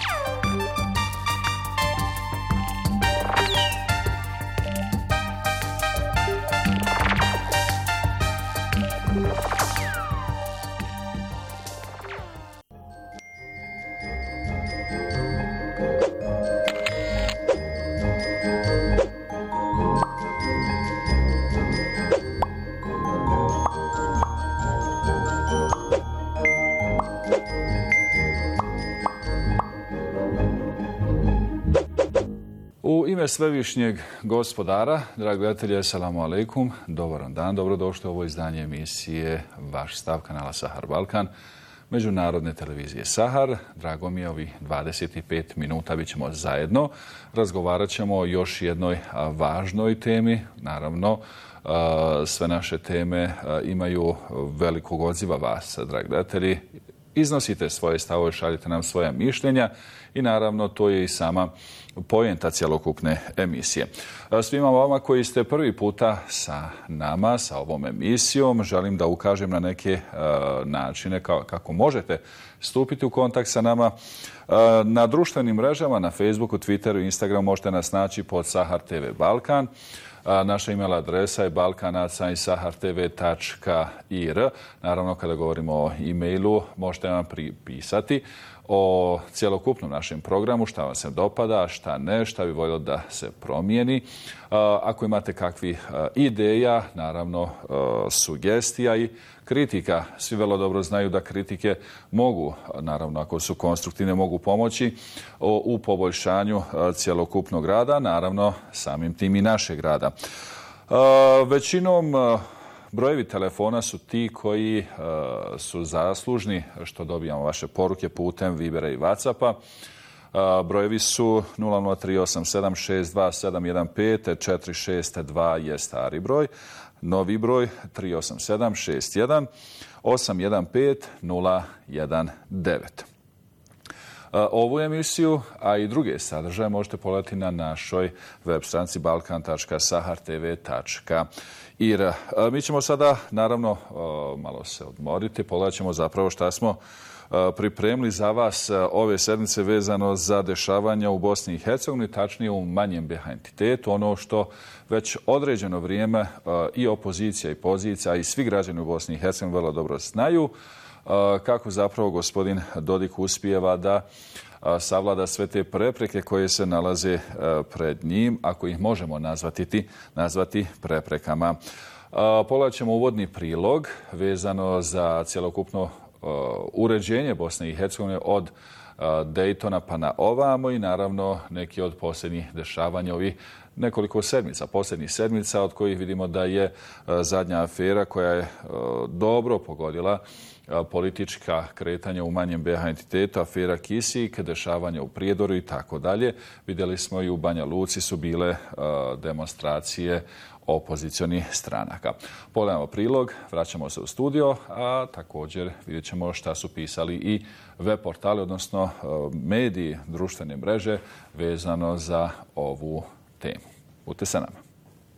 U ime svevišnjeg gospodara, dragi gledatelji, assalamu alaikum, dobar dan, dobrodošli u ovo izdanje emisije Vaš stav kanala Sahar Balkan, međunarodne televizije Sahar. Drago mi je, ovih 25 minuta bit ćemo zajedno. Razgovarat ćemo o još jednoj važnoj temi. Naravno, sve naše teme imaju velikog odziva vas, dragi gledatelji. Iznosite svoje stavove, šaljite nam svoja mišljenja i naravno to je i sama poenta cjelokupne emisije. Svima vama koji ste prvi puta sa nama, sa ovom emisijom, želim da ukažem na neke načine kako možete stupiti u kontakt sa nama. Na društvenim mrežama, na Facebooku, Twitteru, Instagramu možete nas naći pod Sahar TV Balkan. Naša email adresa je balkan@sahartv.ir. Naravno, kada govorimo o e-mailu, možete nam pripisati o cjelokupnom našem programu, šta vam se dopada, šta ne, šta bi voljeli da se promijeni. Ako imate kakvih ideja, naravno sugestija i kritika, svi vrlo dobro znaju da kritike mogu, naravno ako su konstruktivne, mogu pomoći u poboljšanju cjelokupnog rada, naravno samim tim i našeg rada. Većinom brojevi telefona su ti koji su zaslužni što dobijamo vaše poruke putem Vibera i Whatsappa. Brojevi su 0038762715462 je stari broj, novi broj 38761815019. Ovu emisiju, a i druge sadržaje možete pogledati na našoj web stranici balkan.sahartv.ir. Mi ćemo sada, naravno, malo se odmoriti, pogledat ćemo zapravo šta smo pripremili za vas ove sedmice vezano za dešavanja u Bosni i Hercegovini, tačnije u manjem BiH entitetu, ono što već određeno vrijeme i opozicija i pozicija i svi građani u Bosni i Hercegovini vrlo dobro znaju, kako zapravo gospodin Dodik uspijeva da savlada sve te prepreke koje se nalaze pred njim, ako ih možemo nazvati preprekama. Pogledat ćemo uvodni prilog vezano za cjelokupno uređenje Bosne i Hercegovine od Daytona pa na ovamo i naravno neki od posljednjih dešavanja ovih nekoliko sedmica, posljednjih sedmica od kojih vidimo da je zadnja afera koja je dobro pogodila politička kretanja u manjem BiH entitetu, afera Kisik, dešavanja u Prijedoru i tako dalje. Vidjeli smo i u Banja Luci su bile demonstracije opozicionih stranaka. Pogledamo prilog, vraćamo se u studio, a također vidjet ćemo šta su pisali i web portali, odnosno mediji, društvene mreže vezano za ovu temu. Budite sa nama.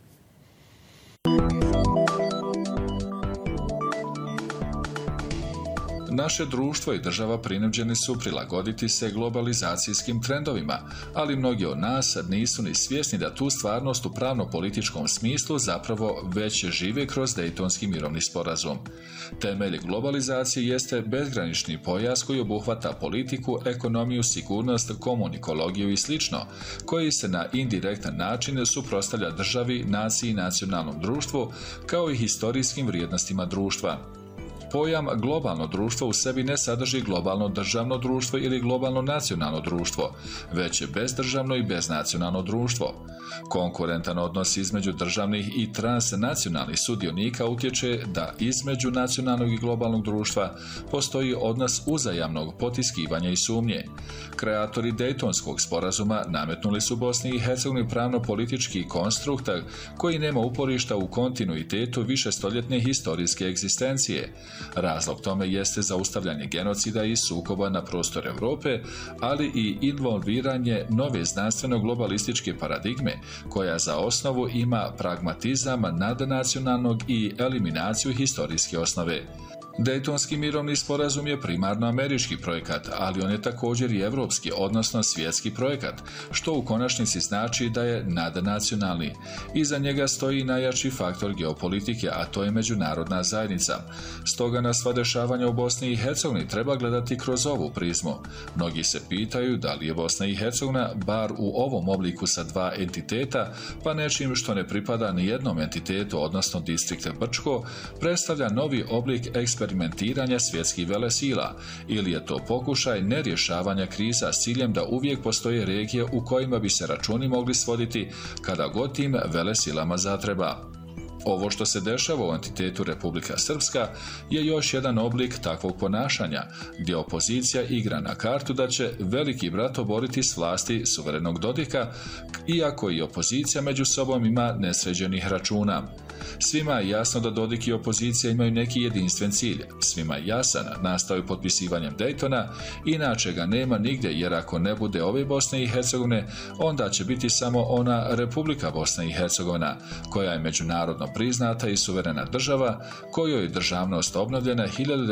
Naše društvo i država prinuđeni su prilagoditi se globalizacijskim trendovima, ali mnogi od nas nisu ni svjesni da tu stvarnost u pravno-političkom smislu zapravo već žive kroz Dejtonski mirovni sporazum. Temelj globalizacije jeste bezgranični pojas koji obuhvata politiku, ekonomiju, sigurnost, komunikologiju i sl., koji se na indirektan način suprotstavlja državi, naciji i nacionalnom društvu, kao i historijskim vrijednostima društva. Pojam globalno društvo u sebi ne sadrži globalno državno društvo ili globalno nacionalno društvo, već je bezdržavno i beznacionalno društvo. Konkurentan odnos između državnih i transnacionalnih sudionika utječe da između nacionalnog i globalnog društva postoji odnos uzajamnog potiskivanja i sumnje. Kreatori Dejtonskog sporazuma nametnuli su Bosni i Hercegovini pravno-politički konstrukt koji nema uporišta u kontinuitetu višestoljetne historijske egzistencije. Razlog tome jeste zaustavljanje genocida i sukoba na prostor Europe, ali i involviranje nove znanstveno-globalističke paradigme koja za osnovu ima pragmatizam nadnacionalnog i eliminaciju historijske osnove. Dejtonski mirovni sporazum je primarno američki projekat, ali on je također i evropski, odnosno svjetski projekat, što u konačnici znači da je nadnacionalni. Iza njega stoji najjači faktor geopolitike, a to je međunarodna zajednica. Stoga na sva dešavanja u Bosni i Hercegovini treba gledati kroz ovu prizmu. Mnogi se pitaju da li je Bosna i Hercegovina, bar u ovom obliku sa dva entiteta, pa nečim što ne pripada ni jednom entitetu, odnosno distrikte Brčko, predstavlja novi oblik eksperimentiranja svjetskih velesila, ili je to pokušaj nerješavanja kriza s ciljem da uvijek postoje regije u kojima bi se računi mogli svoditi kada god tim velesilama zatreba. Ovo što se dešava u entitetu Republika Srpska je još jedan oblik takvog ponašanja, gdje opozicija igra na kartu da će veliki brat oboriti s vlasti suverenog Dodika, iako i opozicija među sobom ima nesređenih računa. Svima je jasno da Dodik i opozicija imaju neki jedinstven cilj. Svima je jasan, nastao je potpisivanjem Dejtona, inače ga nema nigdje, jer ako ne bude ove Bosne i Hercegovine, onda će biti samo ona Republika Bosna i Hercegovina, koja je međunarodno priznata i suverena država, kojoj je državnost obnovljena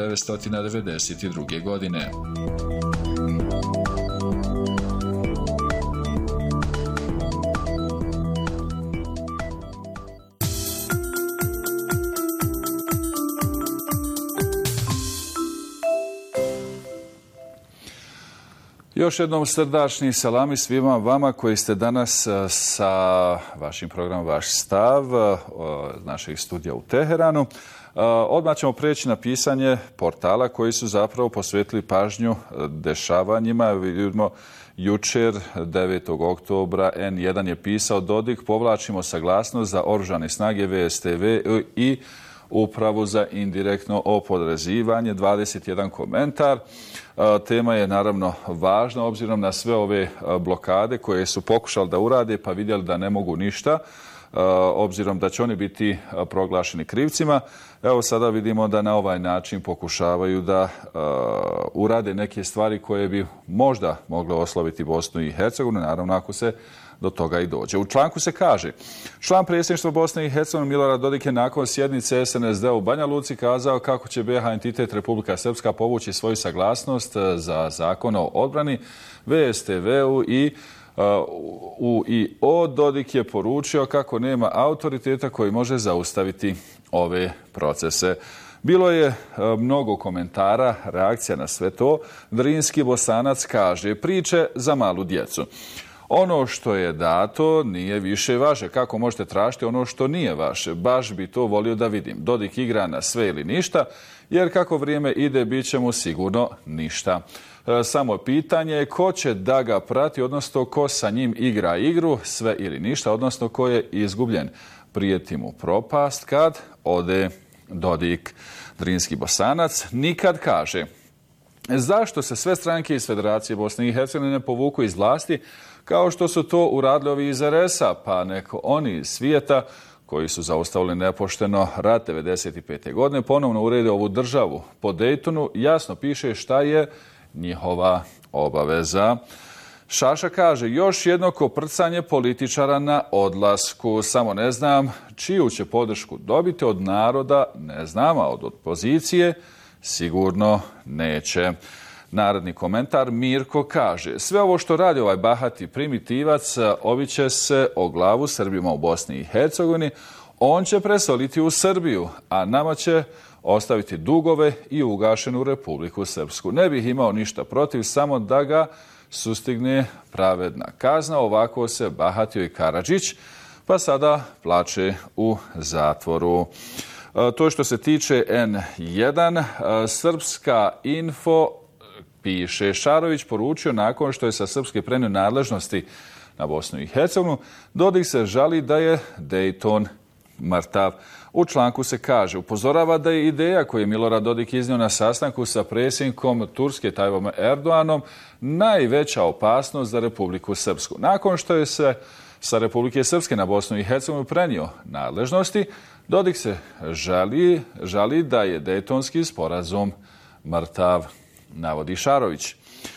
1992. godine. Još jednom srdačni salami svima vama koji ste danas sa vašim programom Vaš stav našeg studija u Teheranu. Odmah ćemo preći na pisanje portala koji su zapravo posvetili pažnju dešavanjima. Vidimo jučer 9. oktobra N1 je pisao: Dodik, povlačimo saglasnost za oružane snage VSTV i Upravu za indirektno oporezivanje. 21 komentar. Tema je naravno važna obzirom na sve ove blokade koje su pokušali da urade pa vidjeli da ne mogu ništa, obzirom da će oni biti proglašeni krivcima. Evo sada vidimo da na ovaj način pokušavaju da urade neke stvari koje bi možda mogle osloviti Bosnu i Hercegovinu, naravno ako se do toga i dođe. U članku se kaže: član predsjedništva Bosne i Hercegovine Milorad Dodik je nakon sjednice SNSD u Banja Luci kazao kako će BiH entitet Republika Srpska povući svoju saglasnost za zakon o odbrani VSTV-u i UIO. Dodik je poručio kako nema autoriteta koji može zaustaviti ove procese. Bilo je mnogo komentara, reakcija na sve to. Drinski Bosanac kaže: priče za malu djecu. Ono što je dato nije više vaše. Kako možete tražiti ono što nije vaše? Baš bi to volio da vidim. Dodik igra na sve ili ništa, jer kako vrijeme ide, bit će mu sigurno ništa. Samo pitanje je ko će da ga prati, odnosno ko sa njim igra igru, sve ili ništa, odnosno ko je izgubljen. Prijeti mu propast kad ode Dodik. Drinski Bosanac nikad kaže: zašto se sve stranke iz Federacije Bosne i Hercegovine ne povuku iz vlasti kao što su to uradili ovi iz RS-a, pa neko oni iz svijeta koji su zaustavili nepošteno rat 1995. godine ponovno urede ovu državu. Po Daytonu jasno piše šta je njihova obaveza. Šaša kaže: još jedno koprcanje političara na odlasku. Samo ne znam čiju će podršku dobiti od naroda, ne znam, a od opozicije sigurno neće. Narodni komentar Mirko kaže: sve ovo što radi ovaj bahati primitivac obiće se o glavu Srbima u Bosni i Hercegovini. On će preseliti u Srbiju, a nama će ostaviti dugove i ugašenu Republiku Srpsku. Ne bih imao ništa protiv, samo da ga sustigne pravedna kazna. Ovako se bahatio i Karadžić, pa sada plače u zatvoru. To je što se tiče N1. Srpska info piše: Šarović poručio nakon što je sa srpske prenio nadležnosti na Bosnu i Hercegovinu. Dodik se žali da je Dayton mrtav. U članku se kaže: upozorava da je ideja koju je Milorad Dodik iznio na sastanku sa predsjednikom Turske Tayyipom Erdoganom najveća opasnost za Republiku Srpsku. Nakon što je se sa Republike Srpske na Bosnu i Hercegovinu prenio nadležnosti, Dodik se žali da je Daytonski sporazum mrtav, navodi Šarović.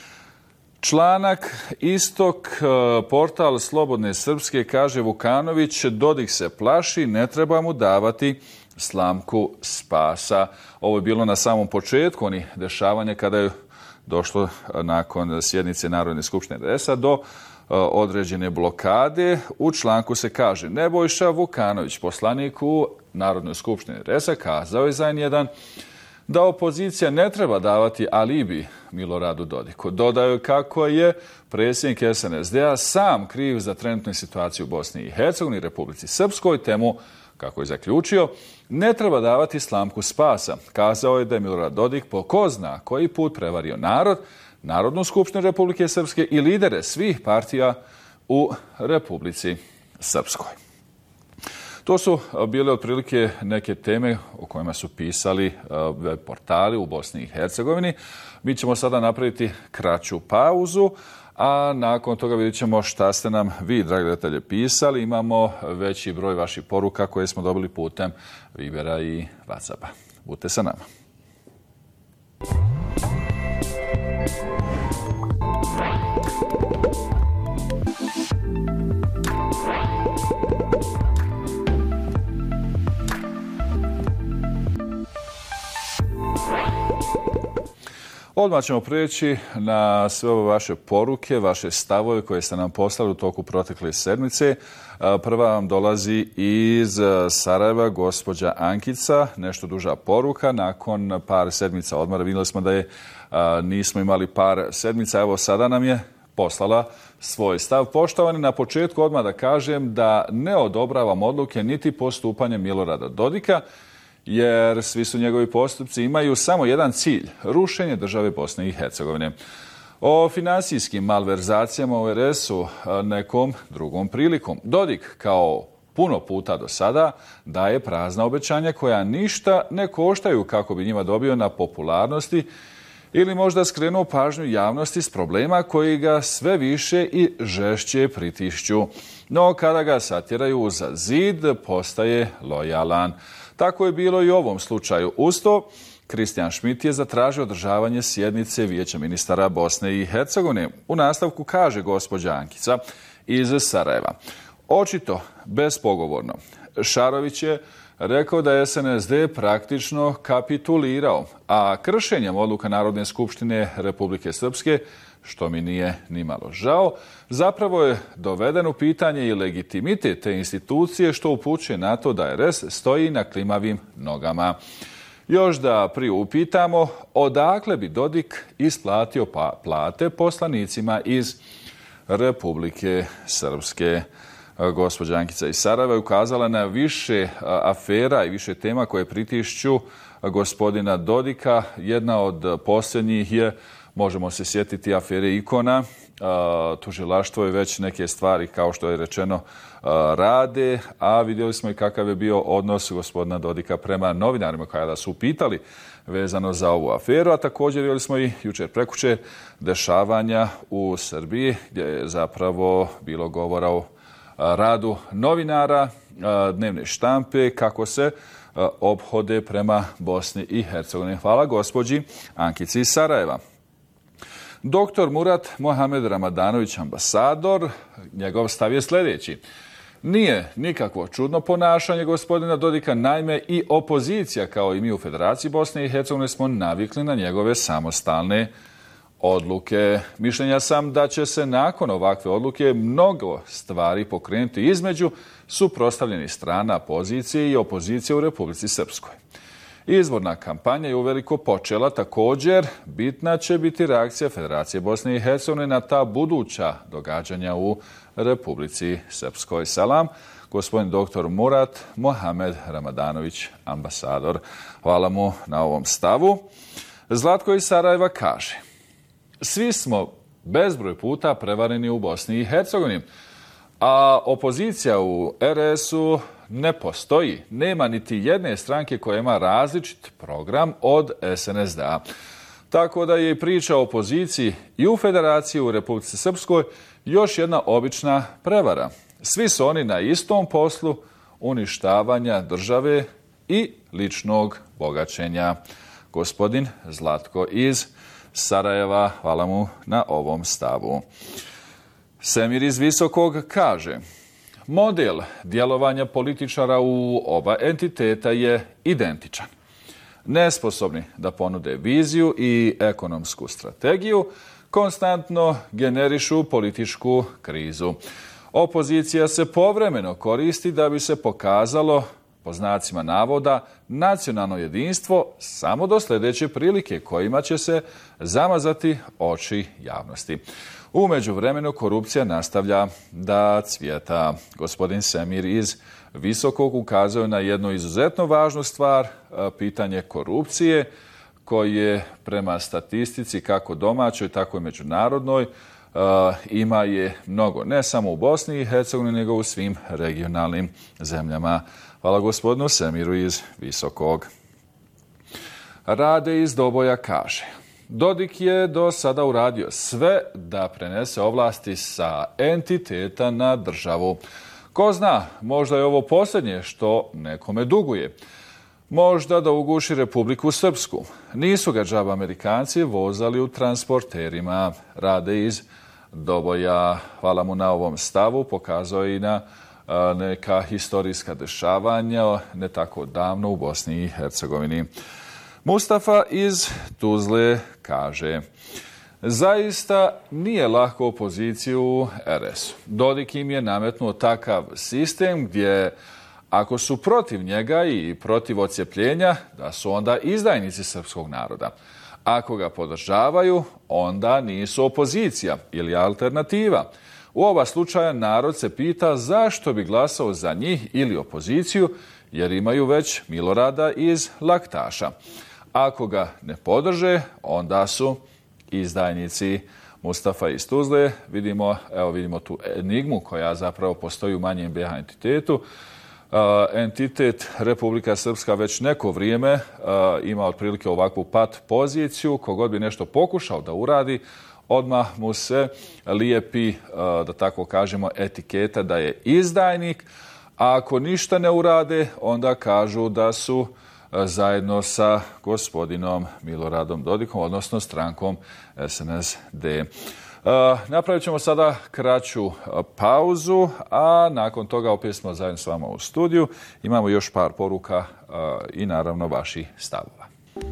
Članak Istok, portal Slobodne Srpske, kaže Vukanović: Dodik se plaši, ne treba mu davati slamku spasa. Ovo je bilo na samom početku onih dešavanja kada je došlo nakon sjednice Narodne skupštine RS-a do određene blokade. U članku se kaže: Nebojša Vukanović, poslanik u Narodnoj skupštini RS-a, kazao je za N1 da opozicija ne treba davati alibi Miloradu Dodiku. Dodaju kako je predsjednik SNSD-a sam kriv za trenutnu situaciju u Bosni i Hercegovini i Republici Srpskoj, temu, kako je zaključio, ne treba davati slamku spasa. Kazao je da je Milorad Dodik po ko zna koji put prevario narod, Narodnu skupštinu Republike Srpske i lidere svih partija u Republici Srpskoj. To su bile otprilike neke teme o kojima su pisali web portali u Bosni i Hercegovini. Mi ćemo sada napraviti kraću pauzu, a nakon toga vidjet ćemo šta ste nam vi, dragi gledatelji, pisali. Imamo veći broj vaših poruka koje smo dobili putem Vibera i WhatsAppa. Budite sa nama. Odmah ćemo prijeći na sve ove vaše poruke, vaše stavove koje ste nam poslali u toku protekle sedmice. Prva vam dolazi iz Sarajeva, gospođa Ankica, nešto duža poruka. Nakon par sedmica odmora, vidjeli smo da nismo imali par sedmica, evo sada nam je poslala svoj stav. Poštovani, na početku odmah da kažem da ne odobravam odluke niti postupanje Milorada Dodika, jer svi su njegovi postupci imaju samo jedan cilj: rušenje države Bosne i Hercegovine. O finansijskim malverzacijama u RS-u nekom drugom prilikom. Dodik, kao puno puta do sada, daje prazna obećanja koja ništa ne koštaju kako bi njima dobio na popularnosti ili možda skrenuo pažnju javnosti s problema koji ga sve više i žešće pritišću. No kada ga satjeraju za zid, postaje lojalan. Tako je bilo i u ovom slučaju. Uz to, Kristijan Šmit je zatražio održavanje sjednice Vijeća ministara Bosne i Hercegovine. U nastavku kaže gospođa Ankica iz Sarajeva: očito, bespogovorno, Šarović je rekao da je SNSD praktično kapitulirao, a kršenjem odluka Narodne skupštine Republike Srpske, što mi nije ni malo žao, zapravo je doveden u pitanje i legitimitet te institucije, što upućuje na to da RS stoji na klimavim nogama. Još da priupitamo odakle bi Dodik isplatio plate poslanicima iz Republike Srpske. Gospođa Ankica iz Sarajeva je ukazala na više afera i više tema koje pritišću gospodina Dodika. Jedna od posljednjih je, možemo se sjetiti, afere Ikona. Tužilaštvo je već neke stvari, kao što je rečeno, rade, a vidjeli smo i kakav je bio odnos gospodina Dodika prema novinarima kada su pitali vezano za ovu aferu, a također vidjeli smo i jučer prekjučer dešavanja u Srbiji gdje je zapravo bilo govora o radu novinara dnevne štampe, kako se ophode prema Bosni i Hercegovini. Hvala gospođi Ankici iz Sarajeva. Doktor Murat Mohamed Ramadanović, ambasador, njegov stav je sljedeći. Nije nikakvo čudno ponašanje gospodina Dodika, naime i opozicija, kao i mi u Federaciji Bosne i Hercegovine, smo navikli na njegove samostalne odluke. Mišljenja sam da će se nakon ovakve odluke mnogo stvari pokrenuti između suprotstavljenih strana pozicije i opozicije u Republici Srpskoj. Izborna kampanja je uveliko počela, također bitna će biti reakcija Federacije Bosne i Hercegovine na ta buduća događanja u Republici Srpskoj. Salam, gospodin doktor Murat Mohamed Ramadanović, ambasador. Hvala mu na ovom stavu. Zlatko iz Sarajeva kaže: svi smo bezbroj puta prevareni u Bosni i Hercegovini, a opozicija u RS-u ne postoji. Nema niti jedne stranke koja ima različit program od SNSD-a. Tako da je priča o opoziciji i u Federaciji u Republici Srpskoj još jedna obična prevara. Svi su oni na istom poslu uništavanja države i ličnog bogaćenja. Gospodin Zlatko iz Sarajeva, hvala mu na ovom stavu. Semir iz Visokog kaže: model djelovanja političara u oba entiteta je identičan. Nesposobni da ponude viziju i ekonomsku strategiju, konstantno generišu političku krizu. Opozicija se povremeno koristi da bi se pokazalo, po znacima navoda, nacionalno jedinstvo samo do sljedeće prilike kojima će se zamazati oči javnosti. U međuvremenu korupcija nastavlja da cvjeta. Gospodin Semir iz Visokog ukazuje na jednu izuzetno važnu stvar, pitanje korupcije, koje prema statistici kako domaćoj, tako i međunarodnoj ima je mnogo. Ne samo u Bosni i Hercegovini, nego u svim regionalnim zemljama. Hvala gospodinu Semiru iz Visokog. Rade iz Doboja kaže: Dodik je do sada uradio sve da prenese ovlasti sa entiteta na državu. Ko zna, možda je ovo posljednje što nekome duguje. Možda da uguši Republiku Srpsku. Nisu ga džaba Amerikanci vozali u transporterima. Rade iz Doboja. Hvala mu na ovom stavu. Pokazao je i na neka historijska dešavanja ne tako davno u Bosni i Hercegovini. Mustafa iz Tuzle kaže: zaista nije lako opoziciju u RS-u. Dodik im je nametnuo takav sistem gdje ako su protiv njega i protiv odcjepljenja, da su onda izdajnici srpskog naroda. Ako ga podržavaju, onda nisu opozicija ili alternativa. U oba slučaja narod se pita zašto bi glasao za njih ili opoziciju, jer imaju već Milorada iz Laktaša. Ako ga ne podrže, onda su izdajnici. Mustafa iz Tuzle. Vidimo tu enigmu koja zapravo postoji u manjem BiH entitetu. Entitet Republika Srpska već neko vrijeme ima otprilike ovakvu pat poziciju. Kogod bi nešto pokušao da uradi, odmah mu se lijepi, da tako kažemo, etiketa da je izdajnik, a ako ništa ne urade, onda kažu da su zajedno sa gospodinom Miloradom Dodikom, odnosno strankom SNSD. Napravit ćemo sada kraću pauzu, a nakon toga opet smo zajedno s vama u studiju. Imamo još par poruka i naravno vaših stavova.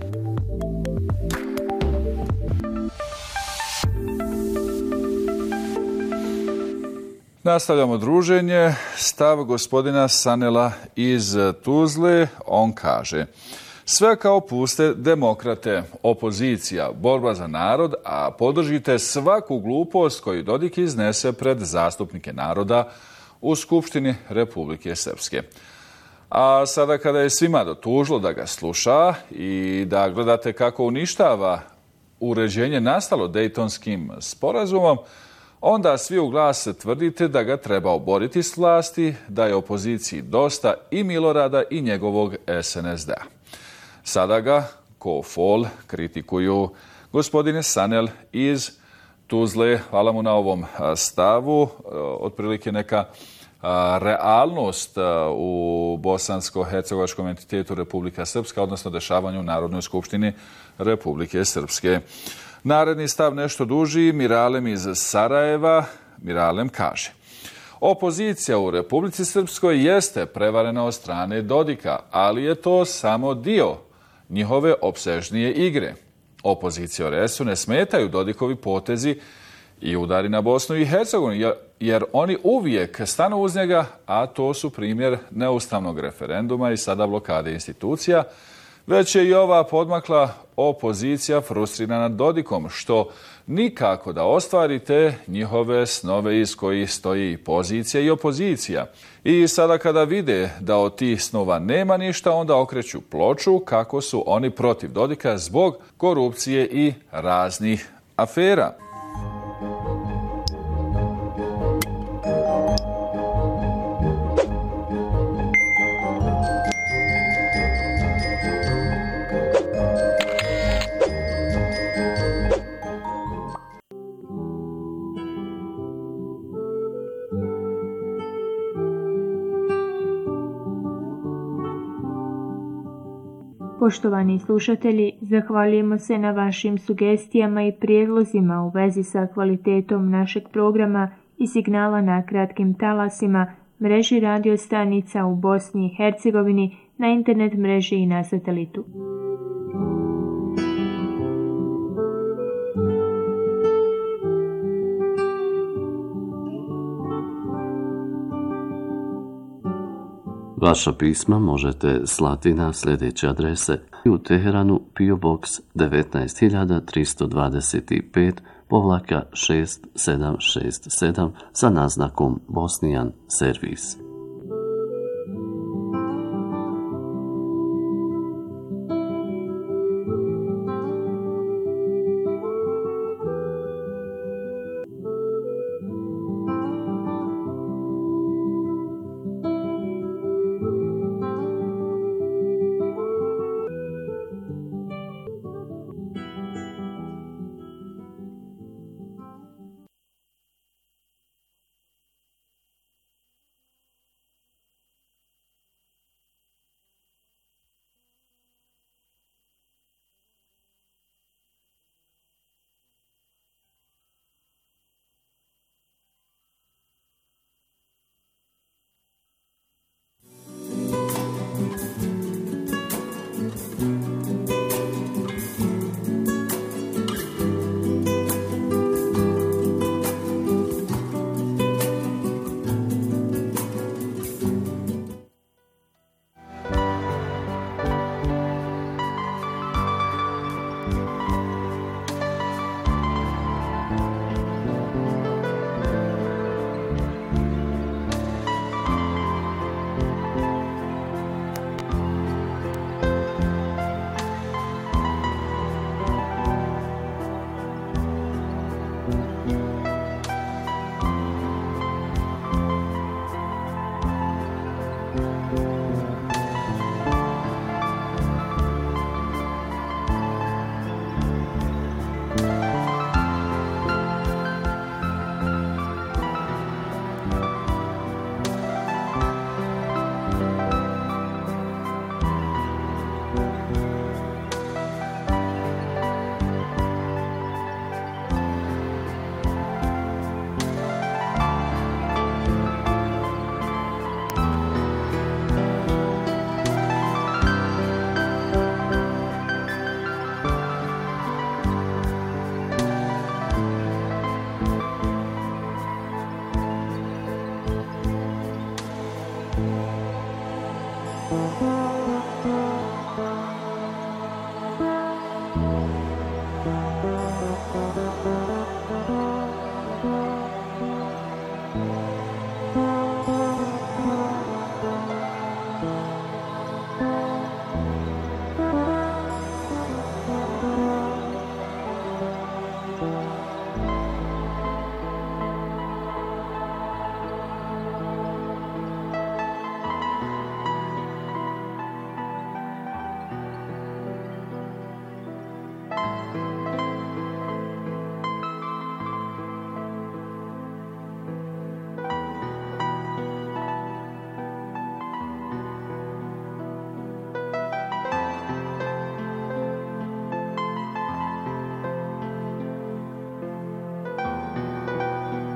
Nastavljamo druženje. Stav gospodina Sanela iz Tuzle. On kaže: Sve kao puste demokrate, opozicija, borba za narod, a podržite svaku glupost koju Dodik iznese pred zastupnike naroda u Skupštini Republike Srpske. A sada kada je svima dotužilo da ga sluša i da gledate kako uništava uređenje nastalo Dejtonskim sporazumom, onda svi u glas tvrdite da ga treba oboriti s vlasti, da je opoziciji dosta i Milorada i njegovog SNSD-a. Sada ga, ko fol, kritikuju gospodine Sanel iz Tuzle. Hvala mu na ovom stavu. Otprilike neka realnost u bosansko-hercegovačkom entitetu Republika Srpska, odnosno dešavanju u Narodnoj skupštini Republike Srpske. Naredni stav nešto duži, Miralem iz Sarajeva. Miralem kaže: opozicija u Republici Srpskoj jeste prevarena od strane Dodika, ali je to samo dio njihove opsežnije igre. Opozicija u RS-u ne smetaju Dodikovi potezi i udari na Bosnu i Hercegovinu, jer oni uvijek stanu uz njega, a to su primjer neustavnog referenduma i sada blokade institucija, već je i ova podmakla opozicija frustrirana Dodikom, što nikako da ostvarite njihove snove iz kojih stoji pozicija i opozicija. I sada kada vide da od tih snova nema ništa, onda okreću ploču kako su oni protiv Dodika zbog korupcije i raznih afera. Poštovani slušatelji, zahvaljujemo se na vašim sugestijama i prijedlozima u vezi sa kvalitetom našeg programa i signala na kratkim talasima, mreži radio stanica u Bosni i Hercegovini, na internet mreži i na satelitu. Vaša pisma možete slati na sljedeće adrese: u Teheranu PO Box 19325-6767 sa naznakom Bosnijan servis.